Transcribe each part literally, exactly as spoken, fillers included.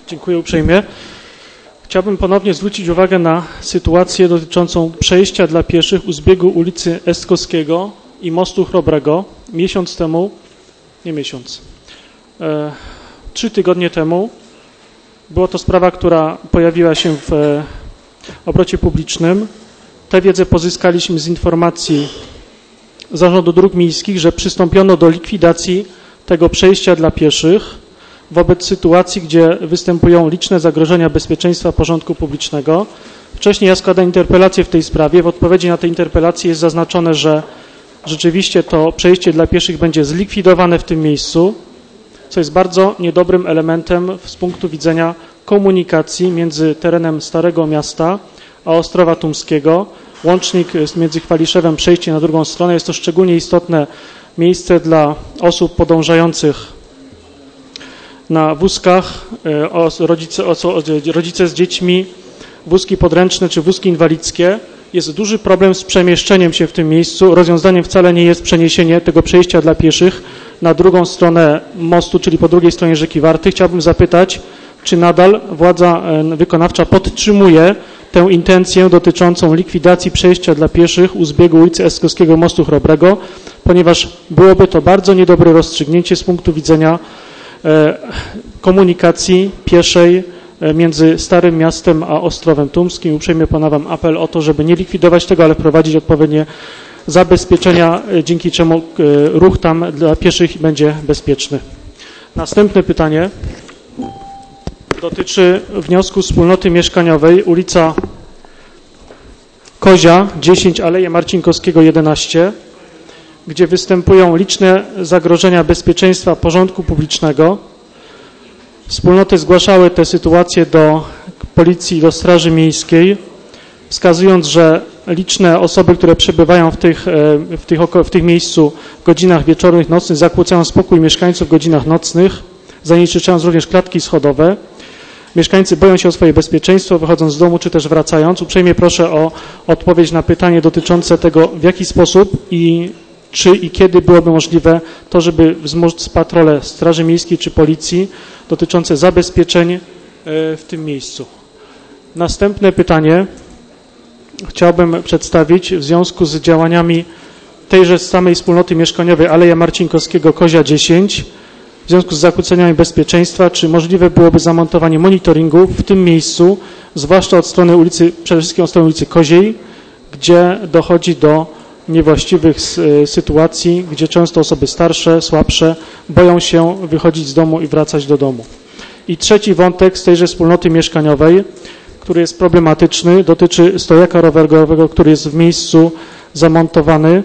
Dziękuję uprzejmie. Chciałbym ponownie zwrócić uwagę na sytuację dotyczącą przejścia dla pieszych u zbiegu ulicy Estkowskiego i mostu Chrobrego. Miesiąc temu, nie miesiąc, e, trzy tygodnie temu była to sprawa, która pojawiła się w e, obrocie publicznym. Tę wiedzę pozyskaliśmy z informacji Zarządu Dróg Miejskich, że przystąpiono do likwidacji tego przejścia dla pieszych wobec sytuacji, gdzie występują liczne zagrożenia bezpieczeństwa porządku publicznego. Wcześniej ja składałem interpelację w tej sprawie. W odpowiedzi na tę interpelację jest zaznaczone, że rzeczywiście to przejście dla pieszych będzie zlikwidowane w tym miejscu, co jest bardzo niedobrym elementem z punktu widzenia komunikacji między terenem Starego Miasta a Ostrowa Tumskiego. Łącznik między Chwaliszewem, przejście na drugą stronę. Jest to szczególnie istotne miejsce dla osób podążających na wózkach, rodzice, rodzice z dziećmi, wózki podręczne czy wózki inwalidzkie. Jest duży problem z przemieszczeniem się w tym miejscu. Rozwiązaniem wcale nie jest przeniesienie tego przejścia dla pieszych na drugą stronę mostu, czyli po drugiej stronie rzeki Warty. Chciałbym zapytać, czy nadal władza wykonawcza podtrzymuje tę intencję dotyczącą likwidacji przejścia dla pieszych u zbiegu ulicy Estkowskiego mostu Chrobrego, ponieważ byłoby to bardzo niedobre rozstrzygnięcie z punktu widzenia komunikacji pieszej między Starym Miastem a Ostrowem Tumskim. Uprzejmie ponawiam apel o to, żeby nie likwidować tego, ale wprowadzić odpowiednie zabezpieczenia, dzięki czemu ruch tam dla pieszych będzie bezpieczny. Następne pytanie dotyczy wniosku wspólnoty mieszkaniowej ulica Kozia dziesięć, Aleje Marcinkowskiego jedenaście, gdzie występują liczne zagrożenia bezpieczeństwa porządku publicznego. Wspólnoty zgłaszały tę sytuację do policji i do Straży Miejskiej, wskazując, że liczne osoby, które przebywają w tych, w tych, w tych miejscu w godzinach wieczornych, nocnych, zakłócają spokój mieszkańców w godzinach nocnych, zanieczyszczając również klatki schodowe. Mieszkańcy boją się o swoje bezpieczeństwo, wychodząc z domu czy też wracając. Uprzejmie proszę o odpowiedź na pytanie dotyczące tego, w jaki sposób i czy i kiedy byłoby możliwe to, żeby wzmóc patrole Straży Miejskiej czy Policji dotyczące zabezpieczeń w tym miejscu. Następne pytanie chciałbym przedstawić w związku z działaniami tejże samej wspólnoty mieszkaniowej Aleja Marcinkowskiego Kozia dziesięć, w związku z zakłóceniami bezpieczeństwa, czy możliwe byłoby zamontowanie monitoringu w tym miejscu, zwłaszcza od strony ulicy, przede wszystkim od strony ulicy Koziej, gdzie dochodzi do niewłaściwych sytuacji, gdzie często osoby starsze, słabsze boją się wychodzić z domu i wracać do domu. I trzeci wątek z tejże wspólnoty mieszkaniowej, który jest problematyczny, dotyczy stojaka rowerowego, który jest w miejscu zamontowany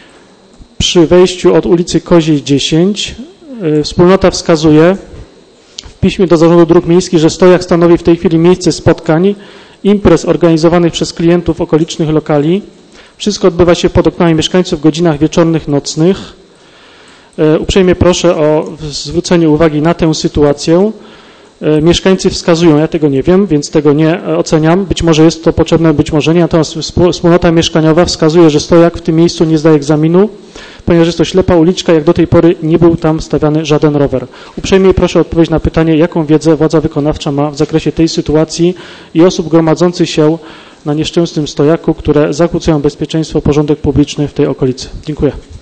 przy wejściu od ulicy Koziej dziesięć. Wspólnota wskazuje w piśmie do Zarządu Dróg Miejskich, że stojak stanowi w tej chwili miejsce spotkań, imprez organizowanych przez klientów okolicznych lokali. Wszystko odbywa się pod oknami mieszkańców w godzinach wieczornych, nocnych. Uprzejmie proszę o zwrócenie uwagi na tę sytuację. Mieszkańcy wskazują, ja tego nie wiem, więc tego nie oceniam. Być może jest to potrzebne, być może nie. Natomiast wspólnota mieszkaniowa wskazuje, że stojak w tym miejscu nie zdaje egzaminu, ponieważ jest to ślepa uliczka, jak do tej pory nie był tam stawiany żaden rower. Uprzejmie proszę o odpowiedź na pytanie, jaką wiedzę władza wykonawcza ma w zakresie tej sytuacji i osób gromadzących się na nieszczęsnym stojaku, które zakłócają bezpieczeństwo, porządek publiczny w tej okolicy. Dziękuję.